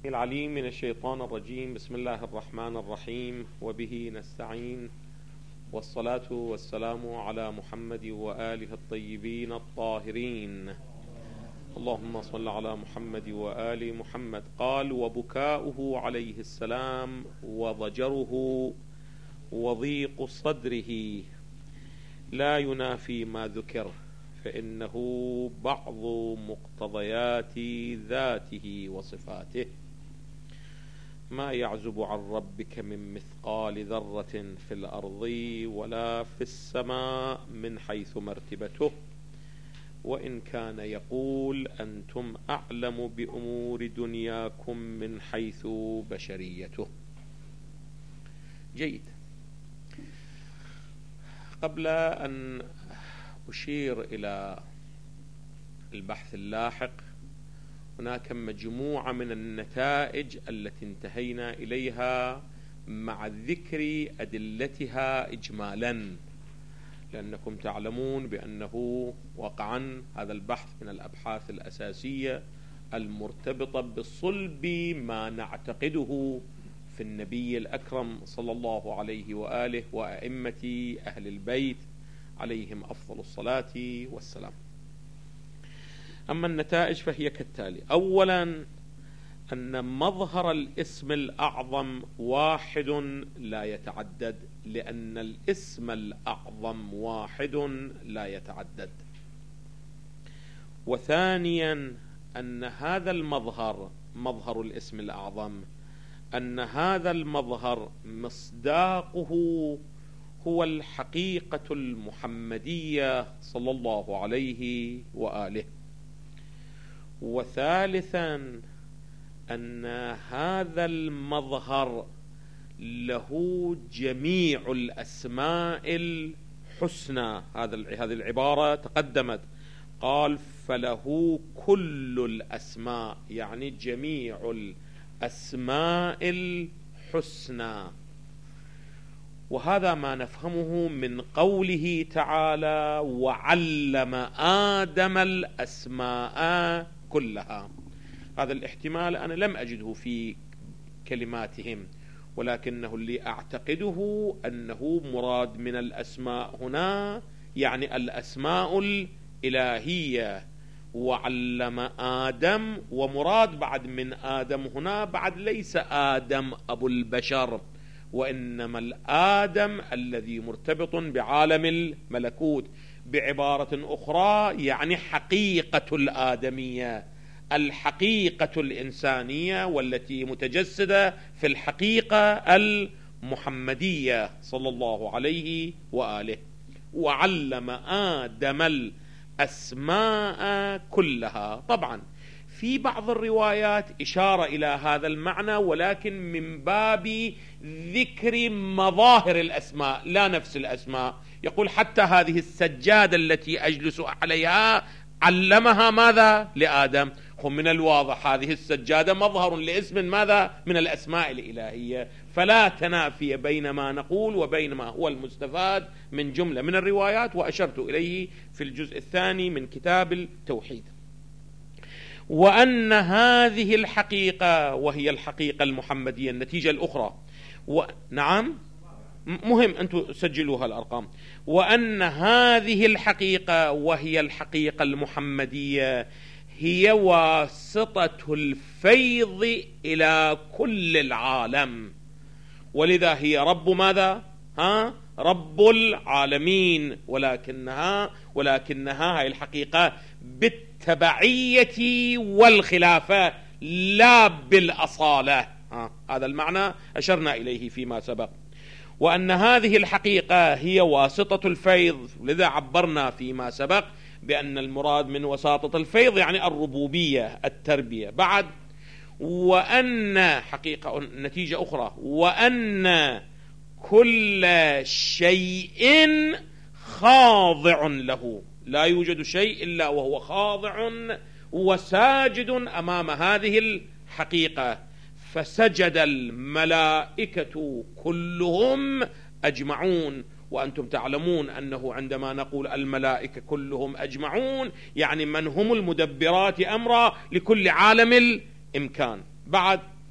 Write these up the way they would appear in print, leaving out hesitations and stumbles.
العليم من الشيطان الرجيم. بسم الله الرحمن الرحيم، وبه نستعين، والصلاة والسلام على محمد وآله الطيبين الطاهرين. اللهم صل على محمد وآل محمد. قال: وبكاؤه عليه السلام وضجره وضيق صدره لا ينافي ما ذكر، فإنه بعض مقتضيات ذاته وصفاته. ما يعزب عن ربك من مثقال ذرة في الأرض ولا في السماء من حيث مرتبته، وإن كان يقول أنتم أعلم بأمور دنياكم من حيث بشريته. جيد. قبل أن أشير إلى البحث اللاحق، هناك مجموعة من النتائج التي انتهينا إليها مع ذكر أدلتها إجمالا، لأنكم تعلمون بأنه واقعا هذا البحث من الأبحاث الأساسية المرتبطة بصلب ما نعتقده في النبي الأكرم صلى الله عليه وآله وأئمة أهل البيت عليهم أفضل الصلاة والسلام. أما النتائج فهي كالتالي: أولا، أن مظهر الاسم الأعظم واحد لا يتعدد، لأن الاسم الأعظم واحد لا يتعدد. وثانيا، أن هذا المظهر، مظهر الاسم الأعظم، أن هذا المظهر مصداقه هو الحقيقة المحمدية صلى الله عليه وآله. وثالثا، أن هذا المظهر له جميع الأسماء الحسنى. هذه العبارة تقدمت، قال: فله كل الأسماء، يعني جميع الأسماء الحسنى. وهذا ما نفهمه من قوله تعالى: وعلم آدم الأسماء كلها. هذا الاحتمال أنا لم أجده في كلماتهم، ولكنه اللي أعتقده أنه مراد من الأسماء هنا يعني الأسماء الإلهية. وعلم آدم، ومراد بعد من آدم هنا بعد ليس آدم أبو البشر، وإنما الآدم الذي مرتبط بعالم الملكوت. بعبارة أخرى يعني حقيقة الآدمية، الحقيقة الإنسانية، والتي متجسدة في الحقيقة المحمدية صلى الله عليه وآله. وعلم آدم الأسماء كلها. طبعا في بعض الروايات إشارة إلى هذا المعنى، ولكن من باب ذكر مظاهر الأسماء لا نفس الأسماء. يقول: حتى هذه السجادة التي أجلس عليها علمها ماذا؟ لآدم. من الواضح هذه السجادة مظهر لاسم ماذا؟ من الأسماء الإلهية. فلا تنافي بين ما نقول وبين ما هو المستفاد من جملة من الروايات، وأشرت إليه في الجزء الثاني من كتاب التوحيد. وأن هذه الحقيقة وهي الحقيقة المحمدية، النتيجة الأخرى. نعم، مهم أنتم سجلوها الأرقام. وأن هذه الحقيقة وهي الحقيقة المحمدية هي واسطة الفيض إلى كل العالم، ولذا هي رب ماذا؟ رب العالمين. ولكنها هي الحقيقة بالتبعية والخلافة لا بالأصالة. هذا المعنى أشرنا إليه فيما سبق. وأن هذه الحقيقة هي واسطة الفيض، لذا عبرنا فيما سبق بأن المراد من وساطة الفيض يعني الربوبية، التربية. بعد: وأن حقيقة، نتيجة أخرى، وأن كل شيء خاضع له، لا يوجد شيء إلا وهو خاضع وساجد أمام هذه الحقيقة. فسجد الملائكة كلهم أجمعون. وأنتم تعلمون أنه عندما نقول الملائكة كلهم أجمعون يعني من هم المدبرات أمرا لكل عالم الإمكان. بعد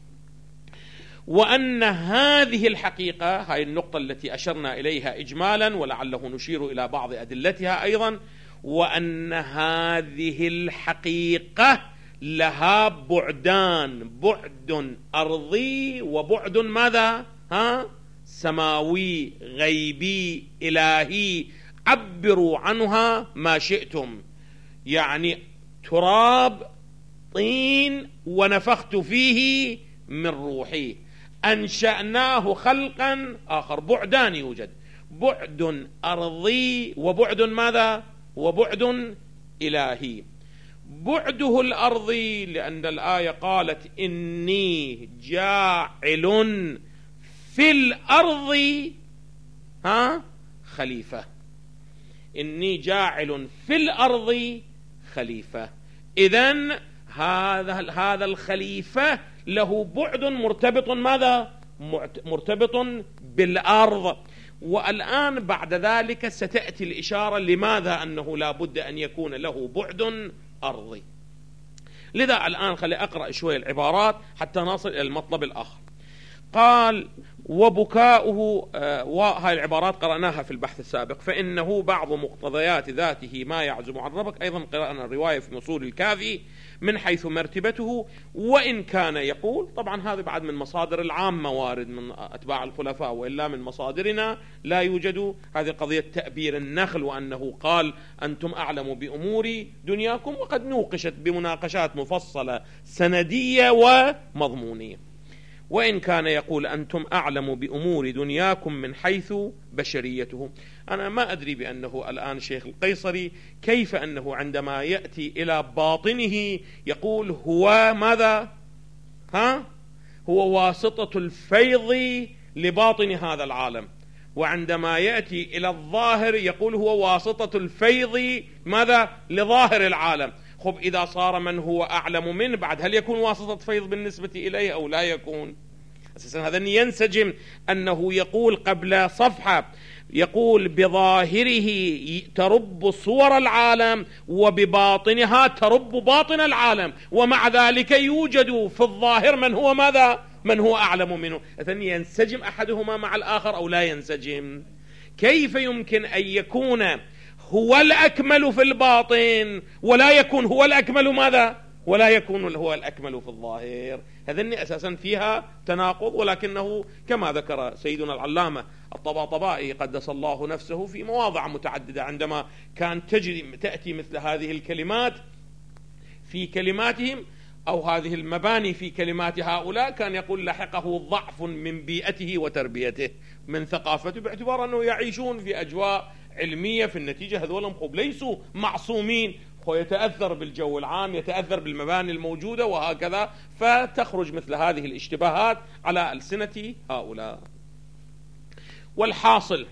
وأن هذه الحقيقة، هاي النقطة التي أشرنا إليها إجمالا ولعله نشير إلى بعض أدلتها أيضا، وأن هذه الحقيقة لها بعدان، بعد أرضي وبعد ماذا؟ سماوي غيبي إلهي، عبروا عنها ما شئتم، يعني تراب طين ونفخت فيه من روحي، أنشأناه خلقا آخر. بعدان يوجد، بعد أرضي وبعد ماذا؟ وبعد إلهي. بعده الأرضي لأن الآية قالت إني جاعل في الأرض خليفة، إني جاعل في الأرض خليفة. إذن هذا الخليفة له بعد مرتبط ماذا؟ مرتبط بالأرض. والآن بعد ذلك ستأتي الإشارة لماذا أنه لا بد أن يكون له بعد أرضي. لذا الآن خلي أقرأ شوية العبارات حتى نصل إلى المطلب الآخر. قال وبكاؤه، وهاي العبارات قرأناها في البحث السابق، فإنه بعض مقتضيات ذاته ما يعزم عن ربك. أيضا قرأنا الرواية في مصول الكافي من حيث مرتبته، وإن كان يقول، طبعا هذا بعد من مصادر العامة وارد من أتباع الخلفاء، وإلا من مصادرنا لا يوجد هذه قضية تأبير النخل، وأنه قال أنتم أعلم بأمور دنياكم، وقد نوقشت بمناقشات مفصلة سندية ومضمونية. وإن كان يقول أنتم أعلم بأمور دنياكم من حيث بشريته. أنا ما أدري بأنه الآن شيخ القيصري كيف أنه عندما يأتي إلى باطنه يقول هو ماذا؟ هو واسطة الفيض لباطن هذا العالم، وعندما يأتي إلى الظاهر يقول هو واسطة الفيض ماذا؟ لظاهر العالم. خب إذا صار من هو أعلم منه بعد، هل يكون واسطة فيض بالنسبة إليه أو لا يكون؟ أساسا هذا ينسجم أنه يقول قبل صفحة، يقول بظاهره ترب صور العالم وبباطنها ترب باطن العالم، ومع ذلك يوجد في الظاهر من هو ماذا؟ من هو أعلم منه. إذن ينسجم أحدهما مع الآخر أو لا ينسجم؟ كيف يمكن أن يكون هو الأكمل في الباطن ولا يكون هو الأكمل ماذا؟ ولا يكون هو الأكمل في الظاهر؟ هذن أساسا فيها تناقض، ولكنه كما ذكر سيدنا العلامة الطباطبائي قدس الله نفسه في مواضع متعددة، عندما كان تأتي مثل هذه الكلمات في كلماتهم أو هذه المباني في كلمات هؤلاء، كان يقول لحقه ضعف من بيئته وتربيته، من ثقافته، باعتبار أنه يعيشون في أجواء علمية. في النتيجة هذول ليسوا معصومين، هو يتأثر بالجو العام، يتأثر بالمباني الموجودة وهكذا، فتخرج مثل هذه الاشتباهات على ألسنة هؤلاء. والحاصل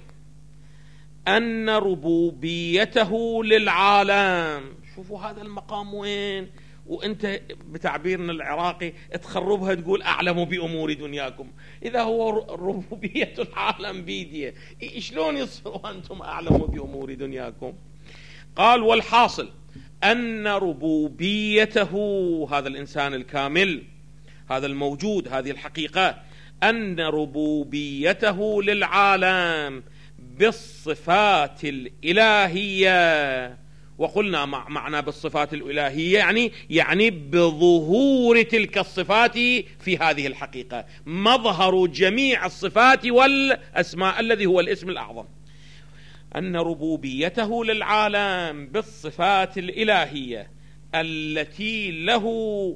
أن ربوبيته للعالم، شوفوا هذا المقام وين، وانت بتعبيرنا العراقي تخربها تقول أعلم بأمور دنياكم. إذا هو ربوبية العالم بيديه، شلون يصيروا أنتم أعلم بأمور دنياكم؟ قال والحاصل أن ربوبيته، هذا الإنسان الكامل، هذا الموجود، هذه الحقيقة، أن ربوبيته للعالم بالصفات الإلهية. وقلنا معنى بالصفات الإلهية يعني بظهور تلك الصفات في هذه الحقيقة، مظهر جميع الصفات والأسماء الذي هو الاسم الأعظم. أن ربوبيته للعالم بالصفات الإلهية التي له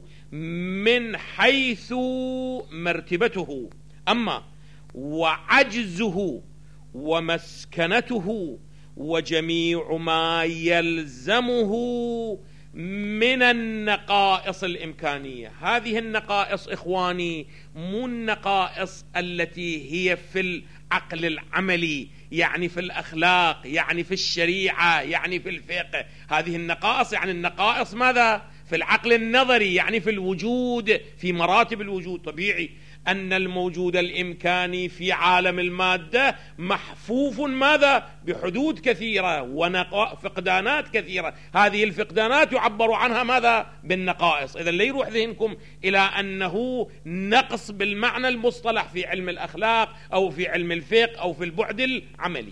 من حيث مرتبته، أما وعجزه ومسكنته وجميع ما يلزمه من النقائص الإمكانية. هذه النقائص إخواني مو النقائص التي هي في العقل العملي، يعني في الأخلاق، يعني في الشريعة، يعني في الفقه. هذه النقائص يعني النقائص ماذا؟ في العقل النظري، يعني في الوجود، في مراتب الوجود. طبيعي أن الموجود الإمكاني في عالم المادة محفوف ماذا؟ بحدود كثيرة وفقدانات كثيرة. هذه الفقدانات يعبر عنها ماذا؟ بالنقائص. إذا لا يروح ذهنكم إلى أنه نقص بالمعنى المصطلح في علم الأخلاق أو في علم الفقه أو في البعد العملي.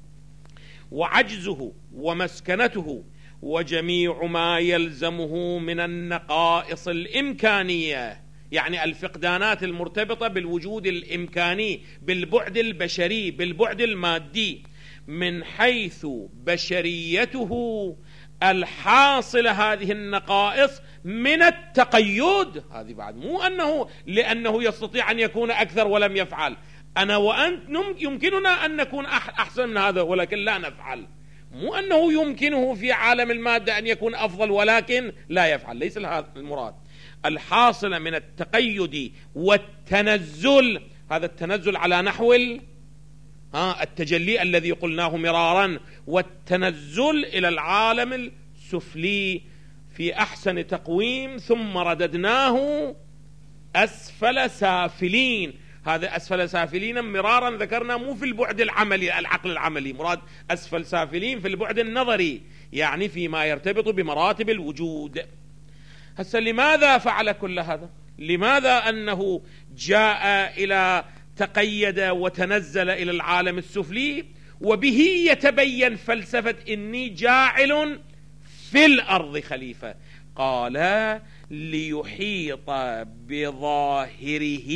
وعجزه ومسكنته وجميع ما يلزمه من النقائص الإمكانية، يعني الفقدانات المرتبطة بالوجود الإمكاني، بالبعد البشري، بالبعد المادي، من حيث بشريته الحاصل هذه النقائص من التقيد. هذه بعد مو أنه لأنه يستطيع أن يكون أكثر ولم يفعل. أنا وأنت يمكننا أن نكون أحسن من هذا ولكن لا نفعل. مو أنه يمكنه في عالم المادة أن يكون أفضل ولكن لا يفعل، ليس هذا المراد. الحاصل من التقيد والتنزل، هذا التنزل على نحو التجلي الذي قلناه مرارا، والتنزل إلى العالم السفلي في أحسن تقويم، ثم رددناه أسفل سافلين. هذا أسفل سافلين مرارا ذكرنا مو في البعد العملي، العقل العملي، مراد أسفل سافلين في البعد النظري، يعني فيما يرتبط بمراتب الوجود. هسه لماذا فعل كل هذا؟ لماذا أنه جاء إلى تقيد وتنزل إلى العالم السفلي؟ وبه يتبين فلسفة إني جاعل في الأرض خليفة. قال ليحيط بظاهره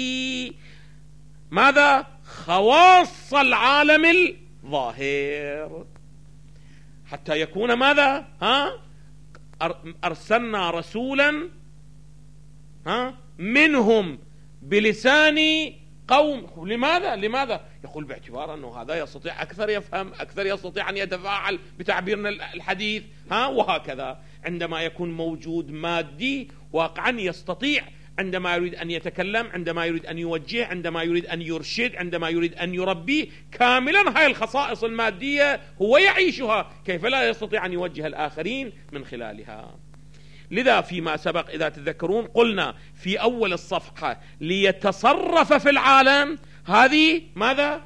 ماذا؟ خواص العالم الظاهر، حتى يكون ماذا؟ أرسلنا رسولا منهم بلسان قوم. لماذا؟ يقول باعتبار أنه هذا يستطيع أكثر يفهم، أكثر يستطيع أن يتفاعل بتعبيرنا الحديث، وهكذا. عندما يكون موجود مادي واقعا يستطيع، عندما يريد أن يتكلم، عندما يريد أن يوجه، عندما يريد أن يرشد، عندما يريد أن يربي، كاملا هاي الخصائص المادية هو يعيشها، كيف لا يستطيع أن يوجه الآخرين من خلالها؟ لذا فيما سبق إذا تذكرون قلنا في أول الصفحة ليتصرف في العالم، هذه ماذا؟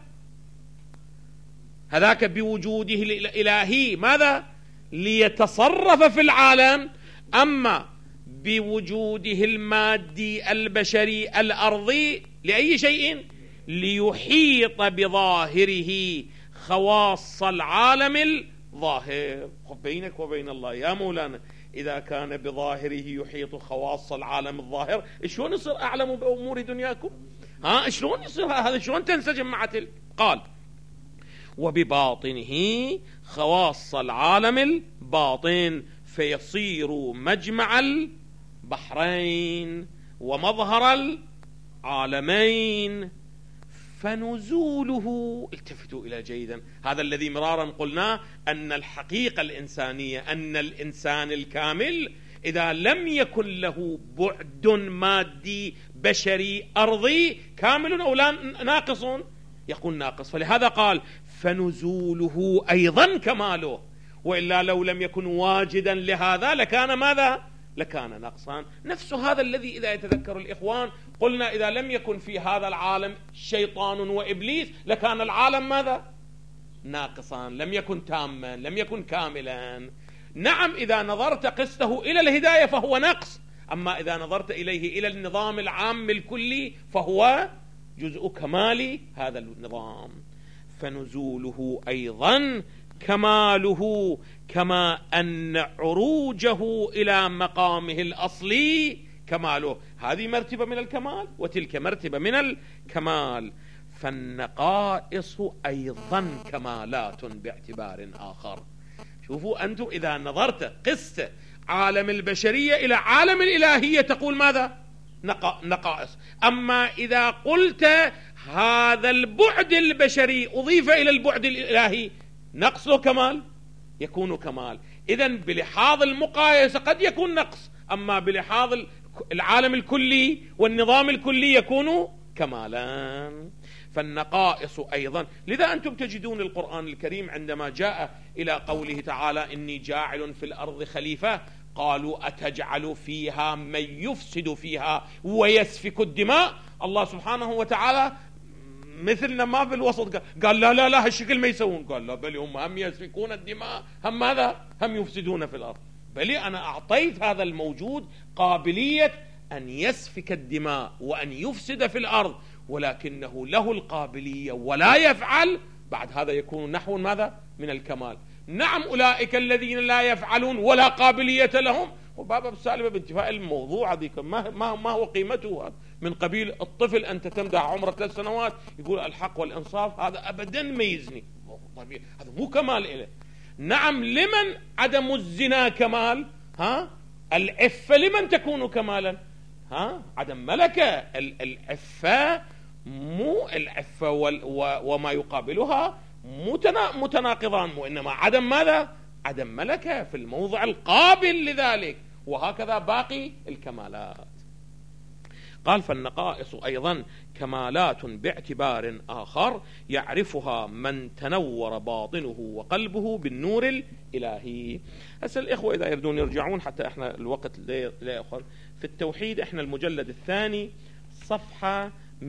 هذاك بوجوده الإلهي ماذا؟ ليتصرف في العالم. أما بوجوده المادي البشري الأرضي لأي شيء؟ ليحيط بظاهره خواص العالم الظاهر. بينك وبين الله يا مولانا، إذا كان بظاهره يحيط خواص العالم الظاهر، شلون يصير أعلم بأمور دنياكم؟ شلون يصير هذا؟ شلون تنسجم مع تلك؟ قال وبباطنه خواص العالم الباطن، فيصير مجمع البحرين ومظهر العالمين. فنزوله، التفتوا إلى جيدا، هذا الذي مرارا قلنا أن الحقيقة الإنسانية، أن الإنسان الكامل إذا لم يكن له بعد مادي بشري أرضي كامل أو لا ناقص، يقول ناقص. فلهذا قال فنزوله أيضا كماله، وإلا لو لم يكن واجدا لهذا لكان ماذا؟ لكان نقصان. نفس هذا الذي إذا يتذكر الإخوان قلنا إذا لم يكن في هذا العالم شيطان وإبليس لكان العالم ماذا؟ ناقصان، لم يكن تاما، لم يكن كاملا. نعم إذا نظرت قسته إلى الهداية فهو نقص، أما إذا نظرت إليه إلى النظام العام الكلي فهو جزء كمال هذا النظام. فنزوله أيضا كماله، كما أن عروجه إلى مقامه الأصلي كماله. هذه مرتبة من الكمال وتلك مرتبة من الكمال. فالنقائص أيضا كمالات باعتبار آخر. شوفوا أنتم إذا نظرت قست عالم البشرية إلى عالم الإلهية تقول ماذا؟ نقائص. أما إذا قلت هذا البعد البشري أضيف إلى البعد الإلهي نقص كمال، يكون كمال. إذن بلحاظ المقايسة قد يكون نقص، أما بلحاظ العالم الكلي والنظام الكلي يكون كمالا. فالنقائص أيضا. لذا أنتم تجدون القرآن الكريم عندما جاء إلى قوله تعالى إني جاعل في الأرض خليفة، قالوا أتجعل فيها من يفسد فيها ويسفك الدماء. الله سبحانه وتعالى مثلنا ما في الوسط قال لا لا لا هالشكل ما يسوون، قال لا بل هم يسفكون الدماء، هم ماذا؟ هم يفسدون في الأرض. بل أنا أعطيت هذا الموجود قابلية أن يسفك الدماء وأن يفسد في الأرض، ولكنه له القابلية ولا يفعل، بعد هذا يكون نحو ماذا؟ من الكمال. نعم أولئك الذين لا يفعلون ولا قابلية لهم، وبابا بالسالبة بانتفاء الموضوع هذيك ما هو قيمته من قبيل الطفل أنت تمدح عمره 3 سنوات يقول الحق والإنصاف، هذا أبدا ما يزني، هذا مو كمال إله. نعم لمن عدم الزنا كمال؟ العفة لمن تكون كمالا؟ عدم ملكة. العفة مو العفة وما يقابلها متناقضان، وإنما عدم ماذا؟ عدم ملكة في الموضع القابل لذلك. وهكذا باقي الكمالات. قال فالنقائص أيضا كمالات باعتبار آخر يعرفها من تنور باطنه وقلبه بالنور الإلهي. هسه الإخوة إذا يردون يرجعون حتى إحنا الوقت لا يأخذ. في التوحيد إحنا المجلد الثاني صفحة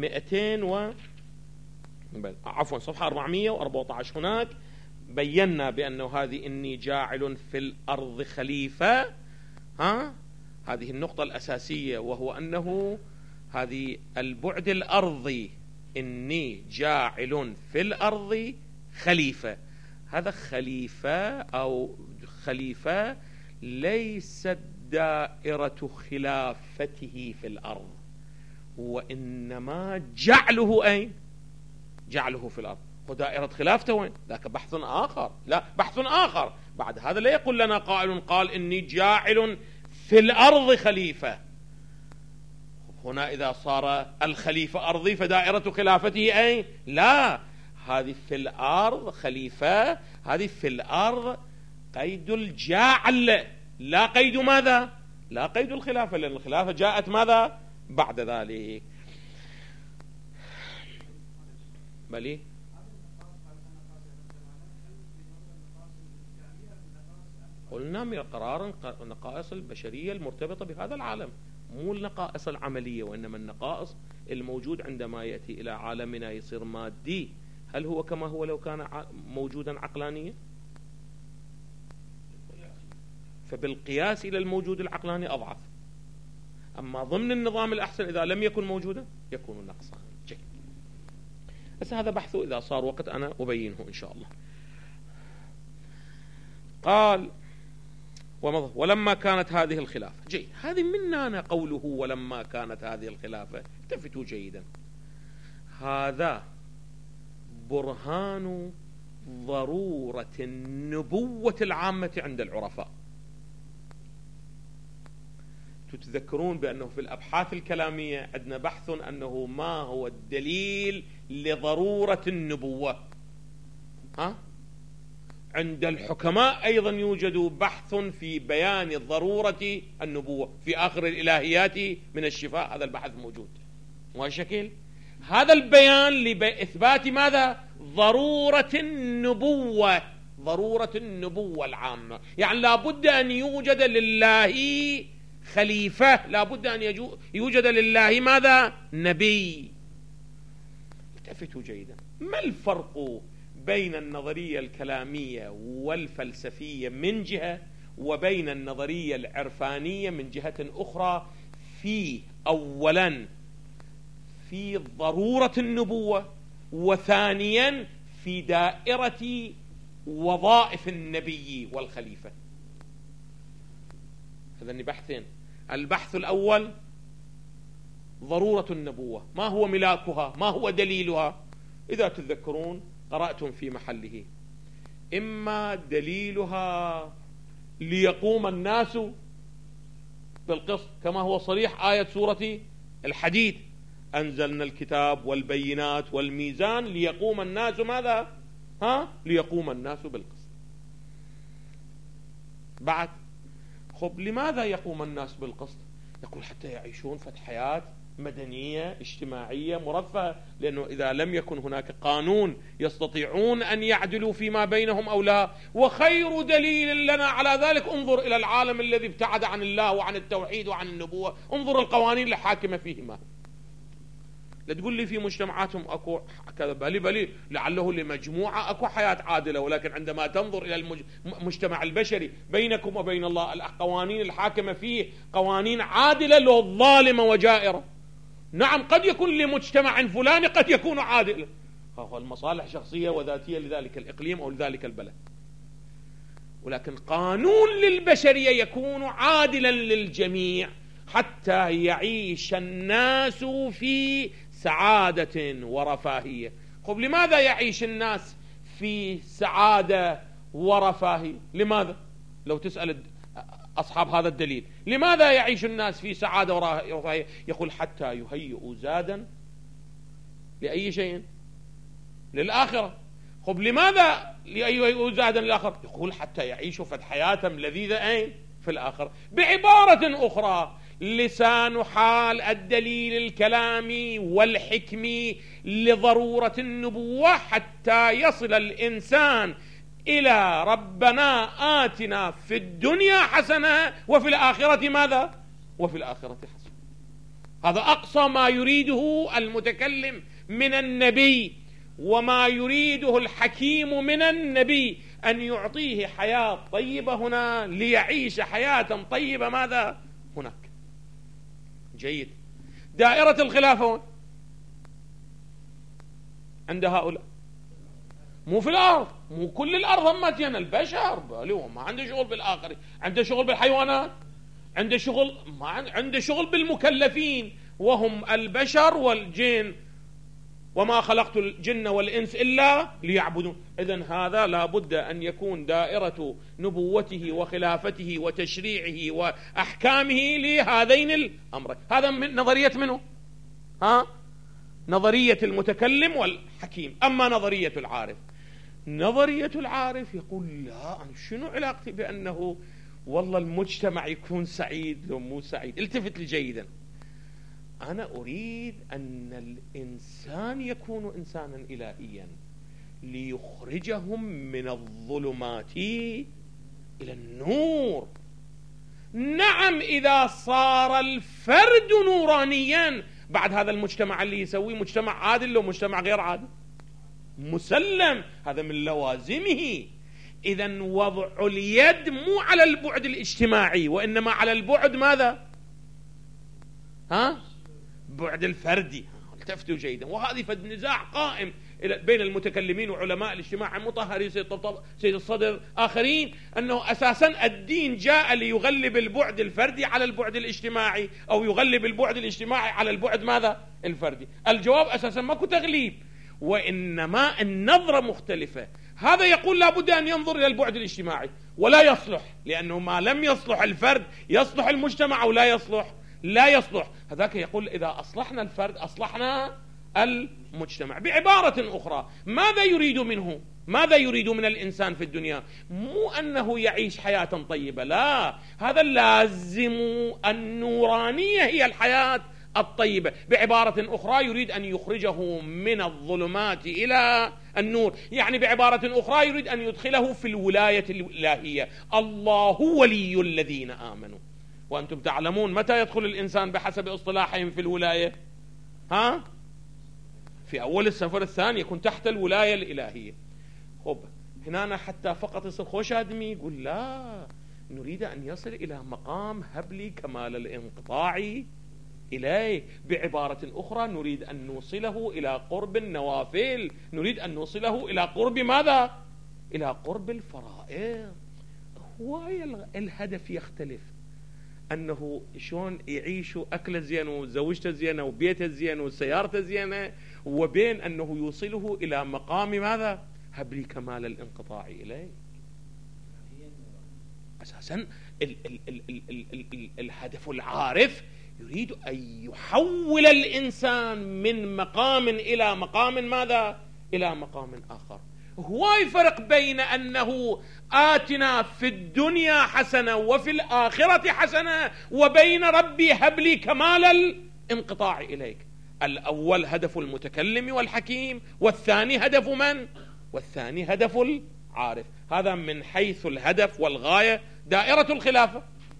صفحة 414 هناك بينا بأنه هذه إني جاعل في الأرض خليفة. هذه النقطة الأساسية، وهو أنه هذه البعد الأرضي إني جاعل في الأرض خليفة. هذا خليفة أو خليفة ليست دائرة خلافته في الأرض، وإنما جعله أين؟ جعله في الأرض. ودائرة خلافته وين؟ ذاك بحث آخر. لا بحث آخر. بعد هذا لا يقول لنا قائل قال إني جاعل في الأرض خليفة. هنا إذا صار الخليفة أرضي فدائرة خلافته أين؟ لا، هذه في الأرض خليفة، هذه في الأرض قيد الجاعل، لا قيد ماذا؟ لا قيد الخلافة، لأن الخلافة جاءت ماذا؟ بعد ذلك. بلي قلنا من قرار النقائص البشرية المرتبطة بهذا العالم، مو النقائص العملية، وإنما النقائص الموجود عندما يأتي إلى عالمنا يصير مادي. هل هو كما هو لو كان موجودا عقلانيا؟ فبالقياس إلى الموجود العقلاني أضعف. أما ضمن النظام الأحسن إذا لم يكن موجودا يكون نقصا. جيد. بس هذا بحثه إذا صار وقت أنا أبينه إن شاء الله. قال ولما كانت هذه الخلافة. جيد. هذه مننا قوله ولما كانت هذه الخلافة. التفتوا جيدا، هذا برهان ضرورة النبوة العامة عند العرفاء. تتذكرون بأنه في الأبحاث الكلامية عندنا بحث أنه ما هو الدليل لضرورة النبوة. عند الحكماء أيضا يوجد بحث في بيان ضرورة النبوة في آخر الإلهيات من الشفاء. هذا البحث موجود وشكل هذا البيان لإثبات ماذا؟ ضرورة النبوة، ضرورة النبوة العامة. يعني لابد أن يوجد لله خليفة، لابد أن يوجد لله ماذا؟ نبي. التفتوا جيدا، ما الفرق بين النظرية الكلامية والفلسفية من جهة، وبين النظرية العرفانية من جهة أخرى، في أولا في ضرورة النبوة، وثانيا في دائرة وظائف النبي والخليفة؟ هذين بحثين. البحث الأول ضرورة النبوة، ما هو ملاكها؟ ما هو دليلها؟ إذا تذكرون قرأتم في محله، إما دليلها ليقوم الناس بالقسط كما هو صريح آية سورة الحديد، أنزلنا الكتاب والبينات والميزان ليقوم الناس ماذا؟ ليقوم الناس بالقسط. بعد لماذا يقوم الناس بالقسط؟ يقول حتى يعيشون حياة مدنية اجتماعية مرفهة، لأنه إذا لم يكن هناك قانون يستطيعون أن يعدلوا فيما بينهم أو لا. وخير دليل لنا على ذلك انظر إلى العالم الذي ابتعد عن الله وعن التوحيد وعن النبوة، انظر القوانين الحاكمة فيهما. لا تقول لي في مجتمعاتهم أكو كذا، بلي لعله لمجموعة أكو حياة عادلة، ولكن عندما تنظر إلى المجتمع البشري بينكم وبين الله، القوانين الحاكمة فيه قوانين عادلة لو ظالمة وجائرة. نعم قد يكون لمجتمع فلاني قد يكون عادلا، المصالح شخصية وذاتية لذلك الإقليم أو لذلك البلد، ولكن قانون للبشرية يكون عادلا للجميع حتى يعيش الناس في سعادة ورفاهية. طب لماذا يعيش الناس في سعادة ورفاهية؟ لماذا؟ لو تسأل أصحاب هذا الدليل، لماذا يعيش الناس في سعادة ورفاهية؟ يقول حتى يهيئوا زادا لأي شيء؟ للآخرة. طب لماذا يهيئوا زادا للآخرة؟ يقول حتى يعيشوا في حياة لذيذة أين؟ في الآخرة. بعبارة أخرى، لسان حال الدليل الكلامي والحكمي لضرورة النبوة حتى يصل الإنسان إلى ربنا آتنا في الدنيا حسنة وفي الآخرة ماذا؟ وفي الآخرة حسنة. هذا أقصى ما يريده المتكلم من النبي، وما يريده الحكيم من النبي أن يعطيه حياة طيبة هنا ليعيش حياة طيبة ماذا؟ هناك. جيد. دائرة الخلافة عند هؤلاء، مو في الأرض، مو كل الأرض همتين البشر، هو ما عنده شغل بالآخرين، عنده شغل بالحيوانات، عنده شغل ما عنده شغل بالمكلفين وهم البشر والجن، وما خلقت الجن والإنس إلا ليعبدون. إذن هذا لا بد أن يكون دائرة نبوته وخلافته وتشريعه وأحكامه لهذين الأمرين. هذا من نظرية منه؟ نظرية المتكلم والحكيم. أما نظرية العارف، نظرية العارف يقول لا، أنا شنو علاقتي بأنه والله المجتمع يكون سعيد لو مو سعيد؟ التفت لي جيدا، أنا أريد أن الإنسان يكون إنسانا إلهيا ليخرجهم من الظلمات إلى النور. نعم إذا صار الفرد نورانيا، بعد هذا المجتمع اللي يسويه مجتمع عادل لو مجتمع غير عادل؟ مسلم، هذا من لوازمه. إذن وضع اليد مو على البعد الاجتماعي وإنما على البعد ماذا؟ بعد الفردي. التفتوا جيدا. وهذه فد نزاع قائم بين المتكلمين وعلماء الاجتماع المطهري سيد الصدر آخرين، أنه أساسا الدين جاء ليغلب البعد الفردي على البعد الاجتماعي، أو يغلب البعد الاجتماعي على البعد ماذا؟ الفردي. الجواب أساسا ماكو تغليب، وإنما النظرة مختلفة. هذا يقول لابد أن ينظر إلى البعد الاجتماعي ولا يصلح، لأنه ما لم يصلح الفرد يصلح المجتمع أو لا يصلح؟ لا يصلح. هذاك يقول إذا أصلحنا الفرد أصلحنا المجتمع. بعبارة أخرى، ماذا يريد منه؟ ماذا يريد من الإنسان في الدنيا؟ مو أنه يعيش حياة طيبة، لا، هذا لازم النورانية هي الحياة الطيبة. بعبارة أخرى يريد أن يخرجه من الظلمات إلى النور، يعني بعبارة أخرى يريد أن يدخله في الولاية الإلهية. الله ولي الذين آمنوا. وأنتم تعلمون متى يدخل الإنسان بحسب اصطلاحهم في الولاية؟ في أول السفر الثاني يكون تحت الولاية الإلهية. هنا حتى فقط يصير خوش آدمي يقول لا، نريد أن يصل إلى مقام هبلي كمال الانقطاع إليه. بعبارة أخرى نريد أن نوصله إلى قرب النوافل، نريد أن نوصله إلى قرب ماذا؟ إلى قرب الفرائض. هو الهدف يختلف، أنه شلون يعيشوا أكله زين وزوجته زينة وبيته زين وسيارته زينة، وبين أنه يوصله إلى مقام ماذا؟ هب لي كمال الانقطاع إليه. أساسا ال ال ال ال ال ال ال الهدف العارف يريد أن يحول الإنسان من مقام إلى مقام ماذا؟ إلى مقام آخر. هو يفرق بين أنه آتنا في الدنيا حسنة وفي الآخرة حسنة، وبين ربي هب لي كمال انقطاعي إليك. الأول هدف المتكلم والحكيم، والثاني هدف من؟ والثاني هدف العارف. هذا من حيث الهدف والغاية دائرة الخلافة.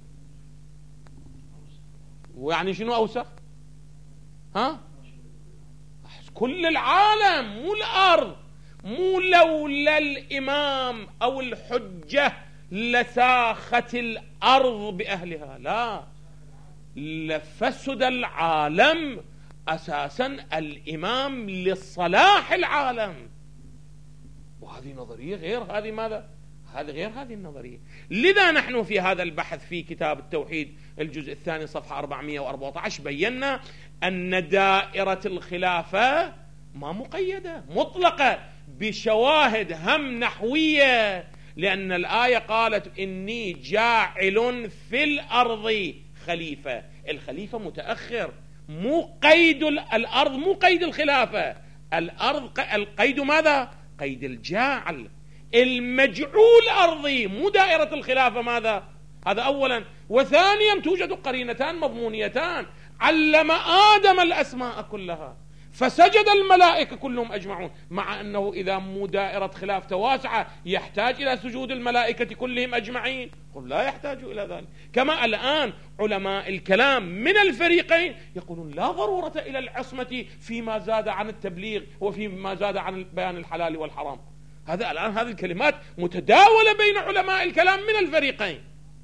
ويعني شنو أوسخ؟ ها؟ كل العالم، مو الأرض. مو لولا الإمام أو الحجة لساخت الأرض بأهلها، لا، لفسد العالم. أساسا الإمام لصلاح العالم، وهذه نظرية غير هذه ماذا؟ هذه غير هذه النظرية. لذا نحن في هذا البحث في كتاب التوحيد الجزء الثاني صفحة 414 بينا أن دائرة الخلافة ما مقيدة، مطلقة بشواهد هم نحوية، لأن الآية قالت إني جاعل في الأرض خليفة. الخليفة متأخر، مو قيد الأرض، مو قيد الخلافة. الأرض القيد ماذا؟ قيد الجاعل. المجعول أرضي، مو دائرة الخلافة ماذا؟ هذا أولا. وثانيا توجد قرينتان مضمونيتان. علم آدم الأسماء كلها فسجد الملائكة كلهم أجمعون، مع أنه إذا مو دائرة خلافة واسعة يحتاج إلى سجود الملائكة كلهم أجمعين؟ قل لا يحتاج إلى ذلك. كما الآن علماء الكلام من الفريقين يقولون لا ضرورة إلى العصمة فيما زاد عن التبليغ وفيما زاد عن بيان الحلال والحرام. هذا الآن هذه الكلمات متداولة بين علماء الكلام من الفريقين.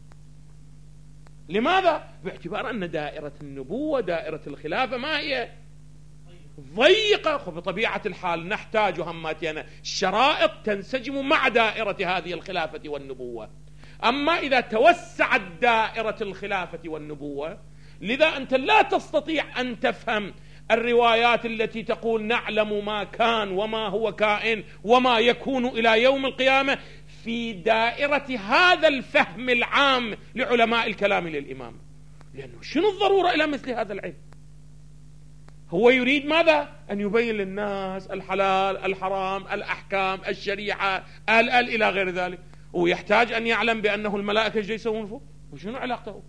لماذا؟ باعتبار أن دائرة النبوة دائرة الخلافة ما هي؟ ضيقة. بطبيعة الحال نحتاج هماتنا شرائط تنسجم مع دائرة هذه الخلافة والنبوة. أما إذا توسعت دائرة الخلافة والنبوة، لذا أنت لا تستطيع أن تفهم الروايات التي تقول نعلم ما كان وما هو كائن وما يكون إلى يوم القيامة في دائرة هذا الفهم العام لعلماء الكلام للإمام. لأنه شنو الضرورة إلى مثل هذا العلم؟ هو يريد ماذا؟ أن يبين للناس الحلال الحرام الأحكام الشريعة إلى غير ذلك. ويحتاج أن يعلم بأنه الملائكة ايش يسوون فوق؟ وشنو علاقته؟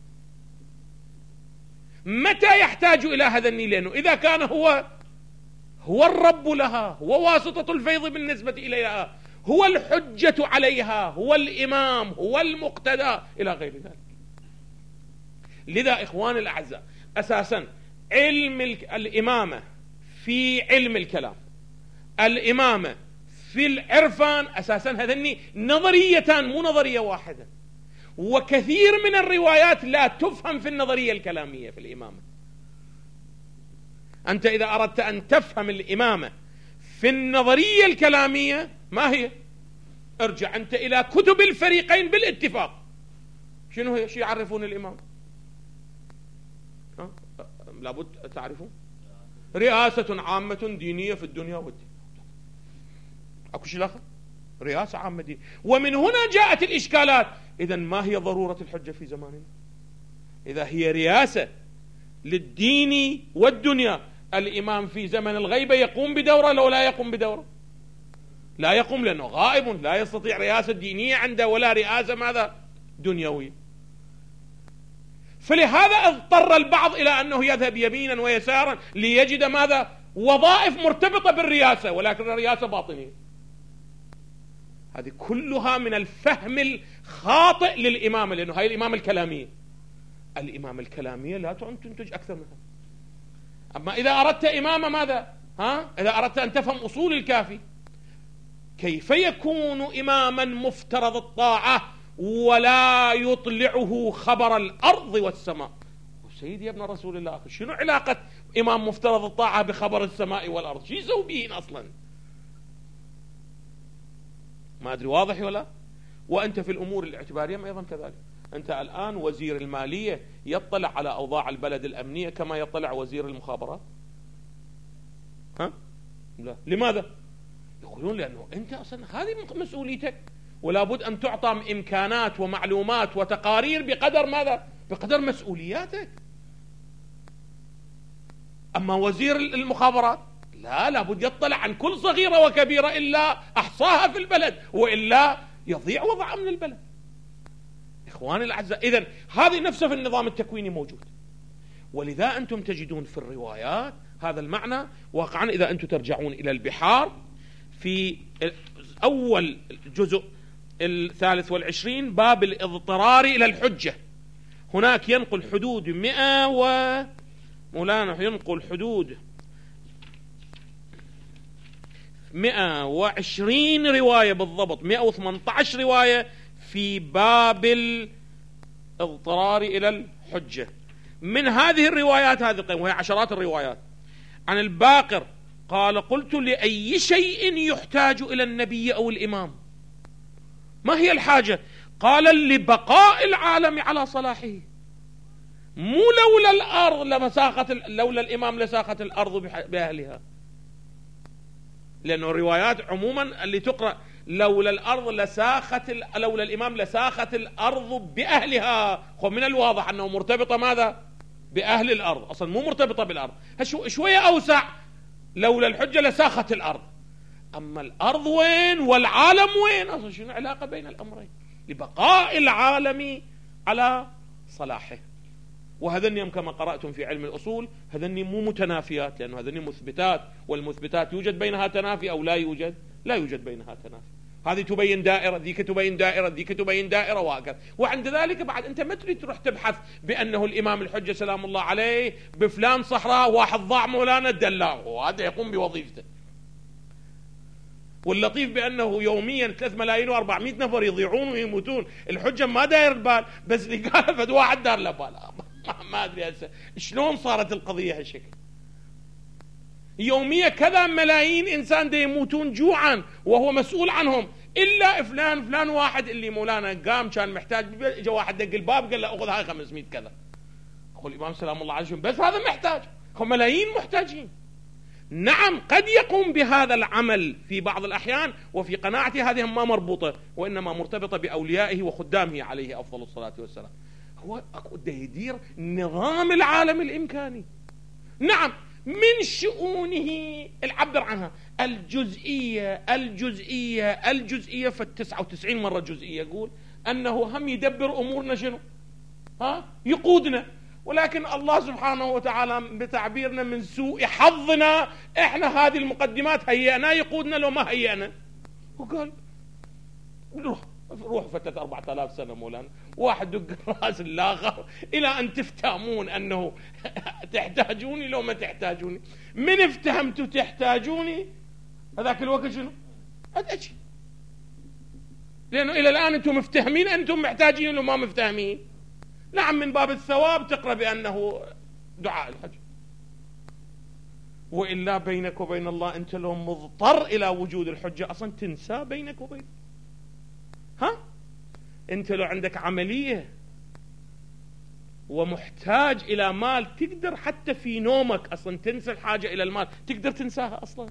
متى يحتاج إلى هذا النيل؟ لأنه إذا كان هو الرب لها، هو واسطة الفيض بالنسبة إليها، هو الحجة عليها، هو الإمام، هو المقتدى إلى غير ذلك. لذا إخواني الأعزاء، أساسا علم الإمامة في علم الكلام، الإمامة في العرفان، أساسا هذني نظريتان مو نظرية واحدة. وكثير من الروايات لا تفهم في النظرية الكلامية في الإمامة. أنت إذا أردت أن تفهم الإمامة في النظرية الكلامية ما هي؟ ارجع أنت إلى كتب الفريقين بالاتفاق. شنو هي؟ شو يعرفون الإمام؟ لابد تعرفون رئاسة عامة دينية في الدنيا والدين. أكو شيء آخر؟ رئاسة عامة دينية. ومن هنا جاءت الإشكالات. إذن ما هي ضرورة الحجة في زماننا؟ إذا هي رئاسة للدين والدنيا، الإمام في زمن الغيبة يقوم بدورة لو لا يقوم بدورة؟ لا يقوم، لأنه غائب، لا يستطيع رئاسة دينية عنده ولا رئاسة ماذا؟ دنيوية. فلهذا اضطر البعض إلى أنه يذهب يمينا ويسارا ليجد ماذا؟ وظائف مرتبطة بالرئاسة، ولكن الرئاسة باطنية. هذه كلها من الفهم الخاطئ للإمامة، لأنه هاي الإمامة الكلامية. الإمامة الكلامية لا تنتج أكثر منها. أما إذا أردت إمامة ماذا؟ إذا أردت أن تفهم أصول الكافي، كيف يكون إماما مفترض الطاعة ولا يطلعه خبر الأرض والسماء؟ سيدي يا ابن رسول الله، شنو علاقة إمام مفترض الطاعة بخبر السماء والأرض؟ شو يسوي بهن أصلا؟ ما أدري واضح ولا؟ وأنت في الأمور الاعتبارية أيضا كذلك. أنت الآن وزير المالية يطلع على أوضاع البلد الأمنية كما يطلع وزير المخابرات؟ لا. لماذا؟ يقولون لأنه أنت أصلا هذه مسؤوليتك، ولا بد أن تعطى إمكانات ومعلومات وتقارير بقدر ماذا؟ بقدر مسؤولياتك. أما وزير المخابرات لا بد يطلع عن كل صغيرة وكبيرة إلا أحصاها في البلد، وإلا يضيع وضع أمن البلد. إخواني الأعزاء، إذن هذه نفسها في النظام التكويني موجود. ولذا أنتم تجدون في الروايات هذا المعنى واقعا. إذا أنتم ترجعون إلى البحار في أول جزء 23 باب الاضطرار إلى الحجة، هناك ينقل حدود مولانا ينقل حدود 120 رواية بالضبط، 118 رواية في باب الاضطرار إلى الحجة. من هذه الروايات هذه وهي عشرات الروايات عن الباقر قال: قلت لأي شيء يحتاج إلى النبي أو الإمام؟ ما هي الحاجة؟ قال: لبقاء العالم على صلاحه، مو لولا الأرض لولا الإمام لساخت الأرض بأهلها. لأنه الروايات عموما اللي تقرأ لولا الإمام لساخت الأرض بأهلها، من الواضح أنه مرتبطة ماذا؟ بأهل الأرض، أصلا مو مرتبطة بالأرض. شوية أوسع، لولا الحجة لساخت الأرض. أما الأرض وين والعالم وين؟ أصلا شنو علاقة بين الأمرين؟ لبقاء العالم على صلاحه. وهذني كما قرأتم في علم الأصول هذني مو متنافيات، لأنه هذني مثبتات، والمثبتات يوجد بينها تنافي أو لا يوجد؟ لا يوجد بينها تنافي. هذه تبين دائرة، ذيك تبين دائرة، ذيك تبين دائرة، وهكذا. وعند ذلك بعد أنت ما تريد تروح تبحث بأنه الإمام الحجة سلام الله عليه بفلان صحراء واحد ضاع مولانا دلاه، وهذا يقوم بوظيفته. واللطيف بأنه يوميا 3,400,000 نفر يضيعون ويموتون، الحجة ما داير البال، بس اللي قال فد واحد دار له بال. ما أدري هسه شلون صارت القضية هالشكل. يوميا كذا ملايين إنسان دا يموتون جوعا وهو مسؤول عنهم، إلا فلان واحد اللي مولانا قام كان محتاج، اجى واحد دق الباب قال له أخذ هاي 500 كذا. أقول الإمام سلام الله عليه بس هذا محتاج، هم ملايين محتاجين. نعم قد يقوم بهذا العمل في بعض الأحيان، وفي قناعتي هذه ما مربوطة، وإنما مرتبطة بأوليائه وخدامه عليه أفضل الصلاة والسلام. هو بده يدير نظام العالم الإمكاني. نعم من شؤونه العبر عنها الجزئية ف99 مرة جزئية، يقول أنه هم يدبر أمورنا شنو؟ يقودنا. ولكن الله سبحانه وتعالى بتعبيرنا من سوء حظنا احنا هذه المقدمات هيئنا يقودنا لو ما هيئنا. وقال روح فتت 4000 سنة مولانا، واحد دق راس الآخر إلى أن تفتهمون أنه تحتاجوني لو ما تحتاجوني. من افتهمتوا تحتاجوني هذاك الوقت شنو؟ أدأجي، لأنه إلى الآن أنتم مفتهمين أنتم محتاجين لو ما مفتهمين. نعم من باب الثواب تقرأ بأنه دعاء الحج، وإلا بينك وبين الله أنت لو مضطر إلى وجود الحجة أصلا تنسى بينك وبين أنت لو عندك عملية ومحتاج إلى مال تقدر حتى في نومك أصلا تنسى الحاجة إلى المال، تقدر تنساها أصلا.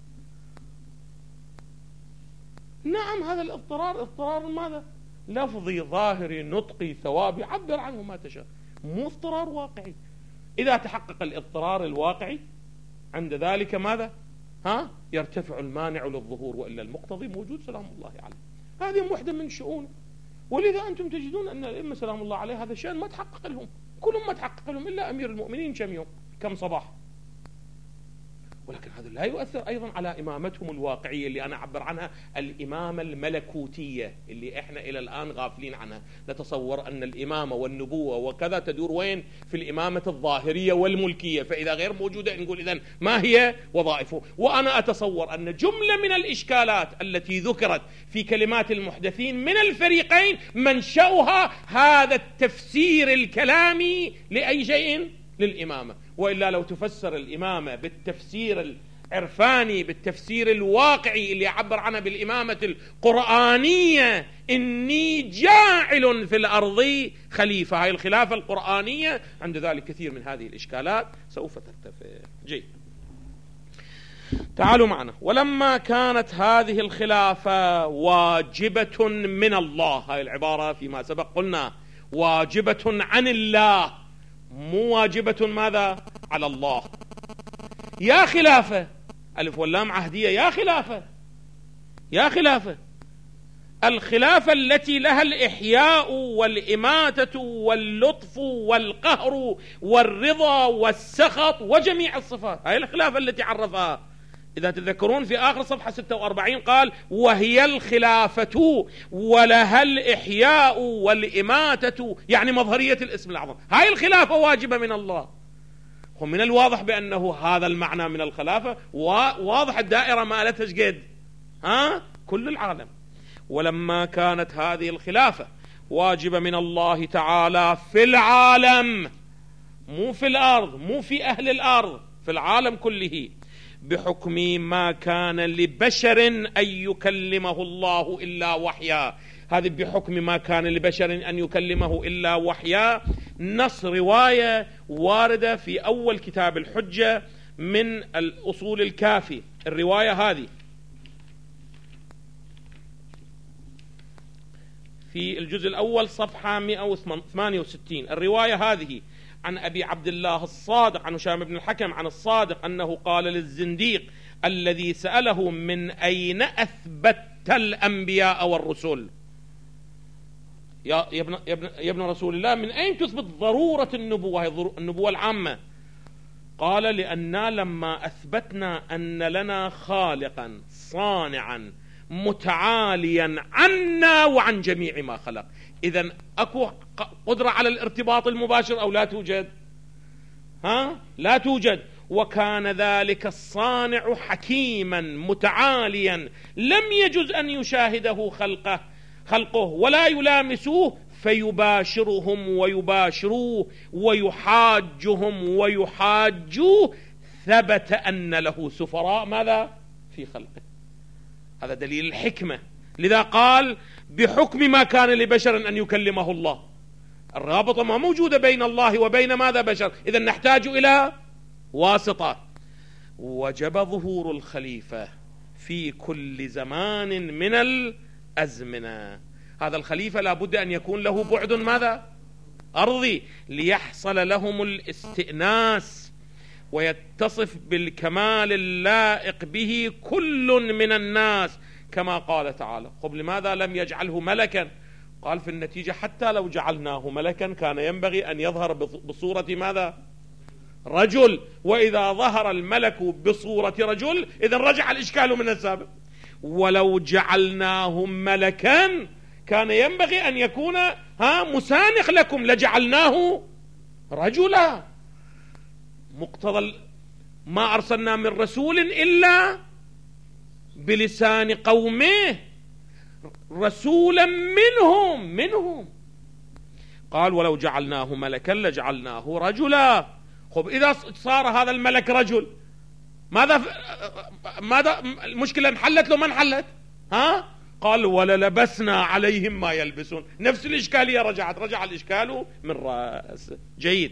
نعم هذا اضطرار ماذا؟ لفظي ظاهري نطقي ثوابي، عبر عنه ما تشاء، مو اضطرار واقعي. إذا تحقق الاضطرار الواقعي عند ذلك ماذا؟ يرتفع المانع للظهور، وإلا المقتضي موجود سلام الله عليه. هذه واحدة من شؤونه. ولذا أنتم تجدون أن الأئمة سلام الله عليه هذا الشأن ما تحقق لهم، كلهم ما تحقق لهم إلا أمير المؤمنين كم صباح. ولكن هذا لا يؤثر أيضا على إمامتهم الواقعية اللي أنا أعبر عنها الإمامة الملكوتية، اللي إحنا إلى الآن غافلين عنها. نتصور أن الإمامة والنبوة وكذا تدور وين؟ في الإمامة الظاهرية والملكية، فإذا غير موجودة نقول إذن ما هي وظائفه. وأنا أتصور أن جملة من الإشكالات التي ذكرت في كلمات المحدثين من الفريقين منشأها هذا التفسير الكلامي لأي شيء؟ للإمامة. وإلا لو تفسر الإمامة بالتفسير العرفاني، بالتفسير الواقعي اللي يعبر عنها بالإمامة القرآنية، إني جاعل في الأرض خليفة، هاي الخلافة القرآنية، عند ذلك كثير من هذه الإشكالات سوف ترتفع. جيد، تعالوا معنا. ولما كانت هذه الخلافة واجبة من الله، هاي العبارة فيما سبق قلنا واجبة عن الله، مو واجبة ماذا؟ على الله. يا خلافة، ألف واللام عهدية، يا خلافة الخلافة التي لها الإحياء والإماتة واللطف والقهر والرضا والسخط وجميع الصفات، هذه الخلافة التي عرفها. إذا تذكرون في آخر صفحة 46 قال: وهي الخلافة ولها الإحياء والإماتة، يعني مظهرية الاسم الأعظم. هاي الخلافة واجبة من الله. ومن الواضح بأنه هذا المعنى من الخلافة واضح، الدائرة مالتها شقد كل العالم. ولما كانت هذه الخلافة واجبة من الله تعالى في العالم، مو في الأرض، مو في أهل الأرض، في العالم كله، بحكم ما كان لبشر أن يكلمه الله إلا وحيا. هذه بحكم ما كان لبشر أن يكلمه إلا وحيا، نص رواية واردة في أول كتاب الحجة من الأصول الكافي. الرواية هذه في الجزء الأول صفحة 168. الرواية هذه عن أبي عبد الله الصادق عن هشام بن الحكم عن الصادق أنه قال للزنديق الذي سأله: من أين أثبتت الأنبياء والرسل؟ يا ابن رسول الله، من أين تثبت ضرورة النبوة، النبوة العامة؟ قال: لأننا لما أثبتنا أن لنا خالقا صانعا متعاليا عنا وعن جميع ما خلق. إذن أكو قدرة على الارتباط المباشر أو لا توجد؟ لا توجد. وكان ذلك الصانع حكيما متعاليا لم يجز أن يشاهده خلقه ولا يلامسوه، فيباشرهم ويباشروه ويحاجهم ويحاجوه، ثبت أن له سفراء ماذا؟ في خلقه. هذا دليل الحكمة. لذا قال: بحكم ما كان لبشر أن يكلمه الله. الرابطة ما موجودة بين الله وبين ماذا؟ بشر. إذن نحتاج إلى واسطة. وجب ظهور الخليفة في كل زمان من الأزمنة. هذا الخليفة لا بد أن يكون له بعد ماذا؟ أرضي، ليحصل لهم الاستئناس ويتصف بالكمال اللائق به كل من الناس، كما قال تعالى: خب لماذا لم يجعله ملكا؟ قال: في النتيجة حتى لو جعلناه ملكا كان ينبغي أن يظهر بصورة ماذا؟ رجل. وإذا ظهر الملك بصورة رجل إذن رجع الإشكال من السابق. ولو جعلناه ملكا كان ينبغي أن يكون مسانخ لكم، لجعلناه رجلا. مقتضى ما أرسلنا من رسول إلا بلسان قومه رسولا منهم. قال: ولو جعلناه ملكا لجعلناه رجلا. خب إذا صار هذا الملك رجل، ماذا المشكلة؟ انحلت له ما انحلت؟ قال: وللبسنا عليهم ما يلبسون. نفس الإشكالية رجع الإشكال من رأس. جيد.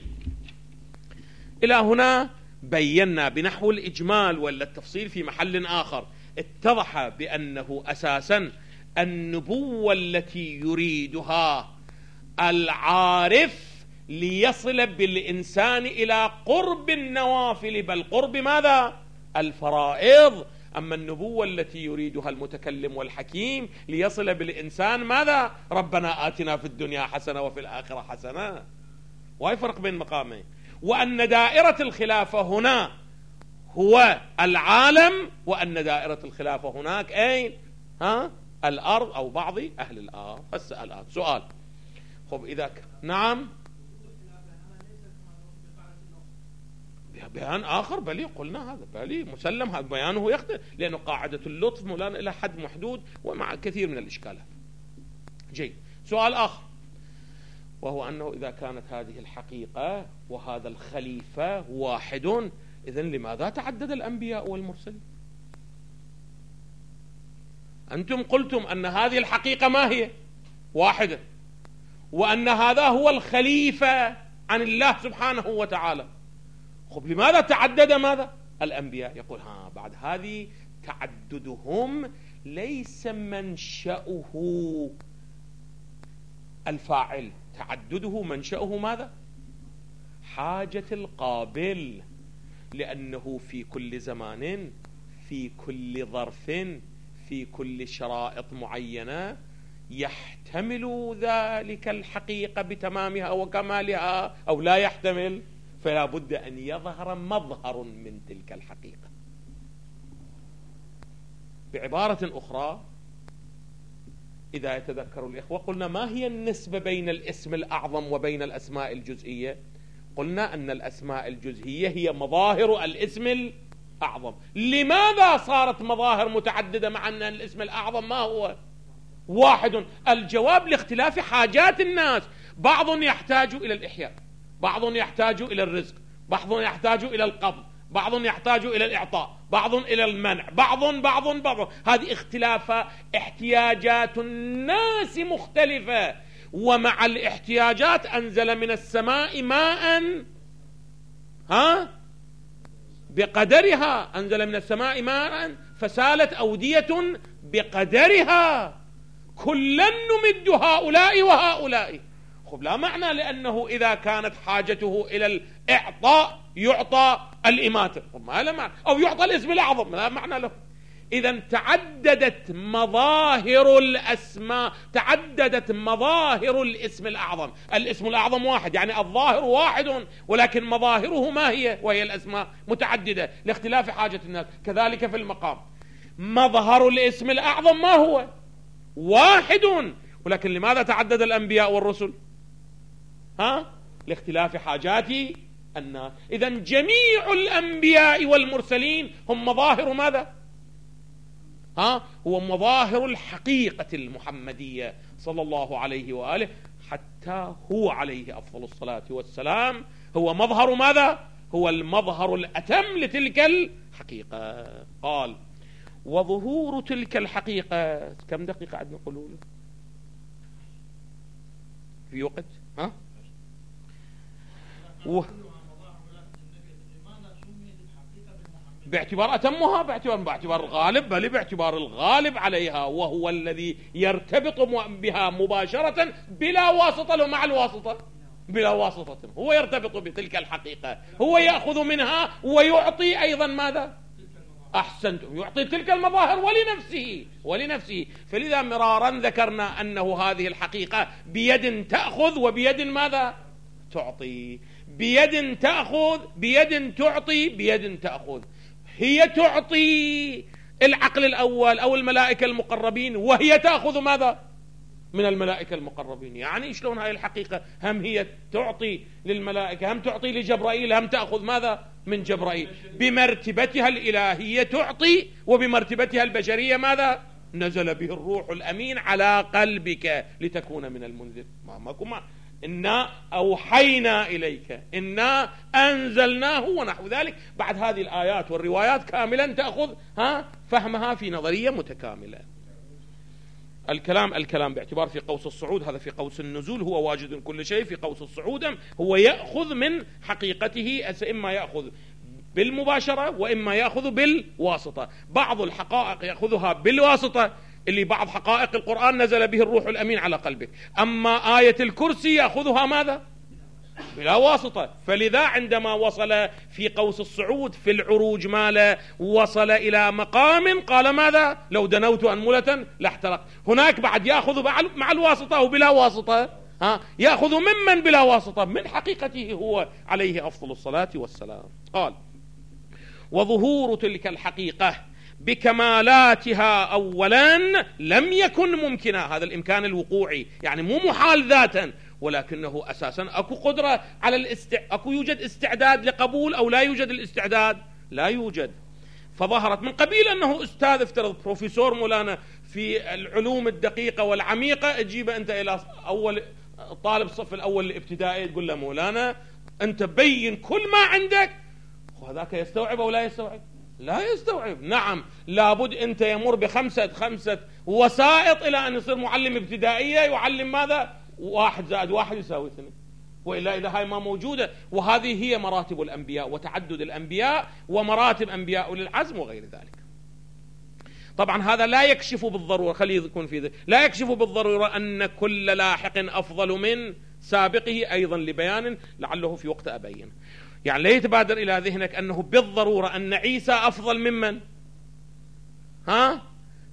إلى هنا بينا بنحو الإجمال ولا التفصيل في محل آخر. اتضح بأنه أساسا النبوة التي يريدها العارف ليصل بالإنسان إلى قرب النوافل، بل قرب ماذا؟ الفرائض. أما النبوة التي يريدها المتكلم والحكيم ليصل بالإنسان ماذا؟ ربنا آتنا في الدنيا حسنة وفي الآخرة حسنة. وهي فرق بين مقامين. وأن دائرة الخلافة هنا هو العالم، وأن دائرة الخلافة هناك أين؟ الأرض أو بعض أهل الأرض. بس الآن سؤال. خب إذا نعم بيان آخر، بلي قلنا هذا بلي مسلم، هذا بيانه يختلف، لأنه قاعدة اللطف مولانا إلى حد محدود ومع كثير من الإشكالات. جيد. سؤال آخر، وهو أنه إذا كانت هذه الحقيقة وهذا الخليفة واحد، إذن لماذا تعدد الأنبياء والمرسلين؟ أنتم قلتم أن هذه الحقيقة ما هي؟ واحدة، وأن هذا هو الخليفة عن الله سبحانه وتعالى. خب لماذا تعدد ماذا؟ الأنبياء. يقول بعد هذه تعددهم ليس منشأه الفاعل، تعدده منشأه ماذا؟ حاجة القابل، لأنه في كل زمان، في كل ظرف، في كل شرائط معينة يحتمل ذلك الحقيقة بتمامها وكمالها أو لا يحتمل، فلا بد أن يظهر مظهر من تلك الحقيقة. بعبارة أخرى، إذا يتذكر الإخوة، قلنا ما هي النسبة بين الاسم الأعظم وبين الأسماء الجزئية؟ قلنا أن الأسماء الجزئية هي مظاهر الاسم الأعظم. لماذا صارت مظاهر متعددة مع أن الاسم الأعظم ما هو واحد؟ الجواب لاختلاف حاجات الناس. بعض يحتاج إلى الإحياء، بعض يحتاج إلى الرزق، بعض يحتاج إلى القبض، بعض يحتاج إلى الإعطاء، بعض إلى المنع، بعض. هذه اختلاف احتياجات الناس مختلفة. ومع الاحتياجات أنزل من السماء ماء بقدرها، أنزل من السماء ماء فسالت أودية بقدرها، كلا نمد هؤلاء وهؤلاء. خب لا معنى لأنه إذا كانت حاجته إلى الإعطاء يعطى الإماتة، ما له معنى، أو يعطى الاسم الأعظم، لا معنى له. إذا تعددت مظاهر الأسماء، تعددت مظاهر الاسم الأعظم. الاسم الأعظم واحد، يعني الظاهر واحد، ولكن مظاهره ما هي؟ وهي الأسماء متعددة لاختلاف حاجة الناس. كذلك في المقام، مظهر الاسم الأعظم ما هو؟ واحد، ولكن لماذا تعدد الأنبياء والرسل؟ لاختلاف حاجات الناس. إذا جميع الأنبياء والمرسلين هم مظاهر ماذا؟ هو مظاهر الحقيقة المحمدية صلى الله عليه وآله، حتى هو عليه أفضل الصلاة والسلام هو مظهر ماذا؟ هو المظهر الأتم لتلك الحقيقة. قال: وظهور تلك الحقيقة. كم دقيقة عندنا قلوله في وقت؟ باعتبار أتمها، باعتبار الغالب، بل باعتبار الغالب عليها، وهو الذي يرتبط بها مباشرة بلا واسطة له، مع الواسطة بلا واسطة. هو يرتبط بتلك الحقيقة، هو يأخذ منها ويعطي أيضا ماذا؟ أحسنتم، يعطي تلك المظاهر ولنفسه. فلذا مرارا ذكرنا أنه هذه الحقيقة بيد تأخذ وبيد ماذا؟ تعطي. بيد تأخذ، بيد تعطي، بيد تأخذ. هي تعطي العقل الأول أو الملائكة المقربين، وهي تأخذ ماذا؟ من الملائكة المقربين. يعني شلون هاي الحقيقة؟ هم هي تعطي للملائكة، هم تعطي لجبرائيل، هم تأخذ ماذا؟ من جبرائيل. بمرتبتها الإلهية تعطي، وبمرتبتها البشرية ماذا؟ نزل به الروح الأمين على قلبك لتكون من المنذر. ما إنا أوحينا إليك، إنا أنزلناه، ونحو ذلك. بعد هذه الآيات والروايات كاملا تأخذ فهمها في نظرية متكاملة. الكلام باعتبار في قوس الصعود، هذا في قوس النزول هو واجد كل شيء، في قوس الصعود هو يأخذ من حقيقته، إما يأخذ بالمباشرة وإما يأخذ بالواسطة. بعض الحقائق يأخذها بالواسطة، اللي بعض حقائق القرآن نزل به الروح الأمين على قلبك. أما آية الكرسي يأخذها ماذا؟ بلا واسطة. فلذا عندما وصل في قوس الصعود في العروج ماله، وصل إلى مقام قال ماذا؟ لو دنوت أنملة لاحترق. هناك بعد يأخذ مع الواسطة وبلا واسطة، يأخذ ممن بلا واسطة، من حقيقته هو عليه أفضل الصلاة والسلام. قال: وظهور تلك الحقيقة بكمالاتها أولا لم يكن ممكنا. هذا الإمكان الوقوعي، يعني مو محال ذاتا، ولكنه أساسا أكو قدرة على أكو يوجد استعداد لقبول أو لا يوجد الاستعداد؟ لا يوجد. فظهرت من قبيل أنه أستاذ، افترض بروفيسور مولانا في العلوم الدقيقة والعميقة، تجيبه أنت إلى أول طالب الصف الأول الابتدائي تقول له مولانا أنت بين كل ما عندك، وهذاك يستوعب أو لا يستوعب؟ لا يستوعب. نعم، لابد أنت يمر بخمسة وسائط إلى أن يصير معلم ابتدائية يعلم ماذا؟ 1 زائد 1 يساوي 2، وإلا إذا هاي ما موجودة. وهذه هي مراتب الأنبياء وتعدد الأنبياء ومراتب أنبياء أولي العزم وغير ذلك. طبعا هذا لا يكشف بالضرورة، خليه يكون في ذلك، لا يكشف بالضرورة أن كل لاحق أفضل من سابقه، أيضا لبيان لعله في وقت أبين. يعني لا يتبادر إلى ذهنك أنه بالضرورة أن عيسى أفضل ممن؟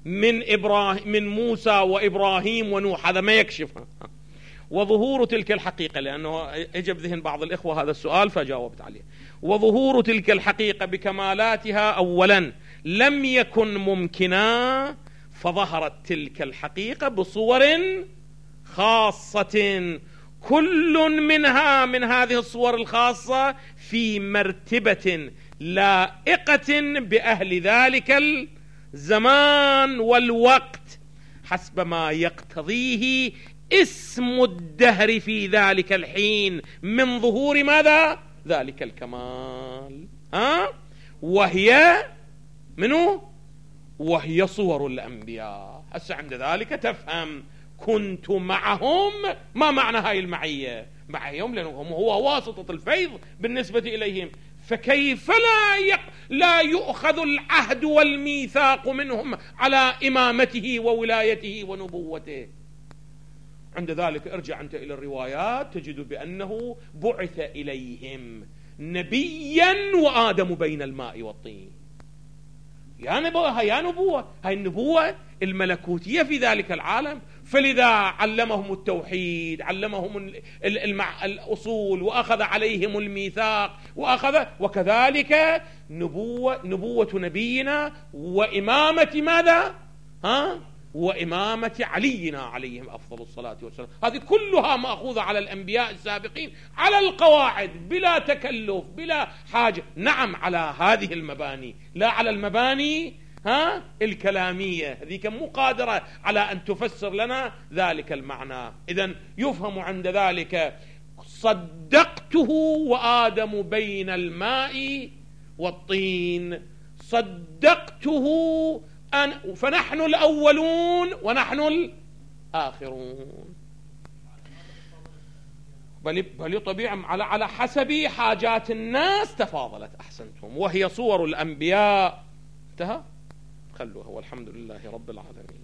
من موسى وإبراهيم ونوح، هذا ما يكشفها. وظهور تلك الحقيقة، لأنه اجى بذهن بعض الإخوة هذا السؤال فجاوبت عليه. وظهور تلك الحقيقة بكمالاتها أولا لم يكن ممكنا، فظهرت تلك الحقيقة بصور خاصة، كل منها من هذه الصور الخاصة في مرتبة لائقة بأهل ذلك الزمان والوقت حسب ما يقتضيه اسم الدهر في ذلك الحين من ظهور ماذا؟ ذلك الكمال. وهي منو؟ وهي صور الأنبياء. هسه عند ذلك تفهم كنت معهم، ما معنى هاي المعية؟ معهم لأنهم هو واسطة الفيض بالنسبة إليهم، فكيف لا يؤخذ العهد والميثاق منهم على إمامته وولايته ونبوته؟ عند ذلك ارجع أنت إلى الروايات تجد بأنه بعث إليهم نبيا وآدم بين الماء والطين. يا نبوة، هاي النبوة الملكوتية في ذلك العالم. فلذا علمهم التوحيد، علمهم الأصول، وأخذ عليهم الميثاق، وكذلك نبوة نبينا وإمامة ماذا؟ وإمامة علينا عليهم أفضل الصلاة والسلام. هذه كلها مأخوذة على الأنبياء السابقين على القواعد بلا تكلف بلا حاجة. نعم على هذه المباني، لا على المباني الكلامية، هذيك مو قادرة على أن تفسر لنا ذلك المعنى. إذن يفهم عند ذلك صدقته وآدم بين الماء والطين، صدقته فنحن الأولون ونحن الآخرون. بل طبيعي على حسب حاجات الناس تفاضلت. أحسنتم. وهي صور الأنبياء. انتهى. خلوها، والحمد لله رب العالمين.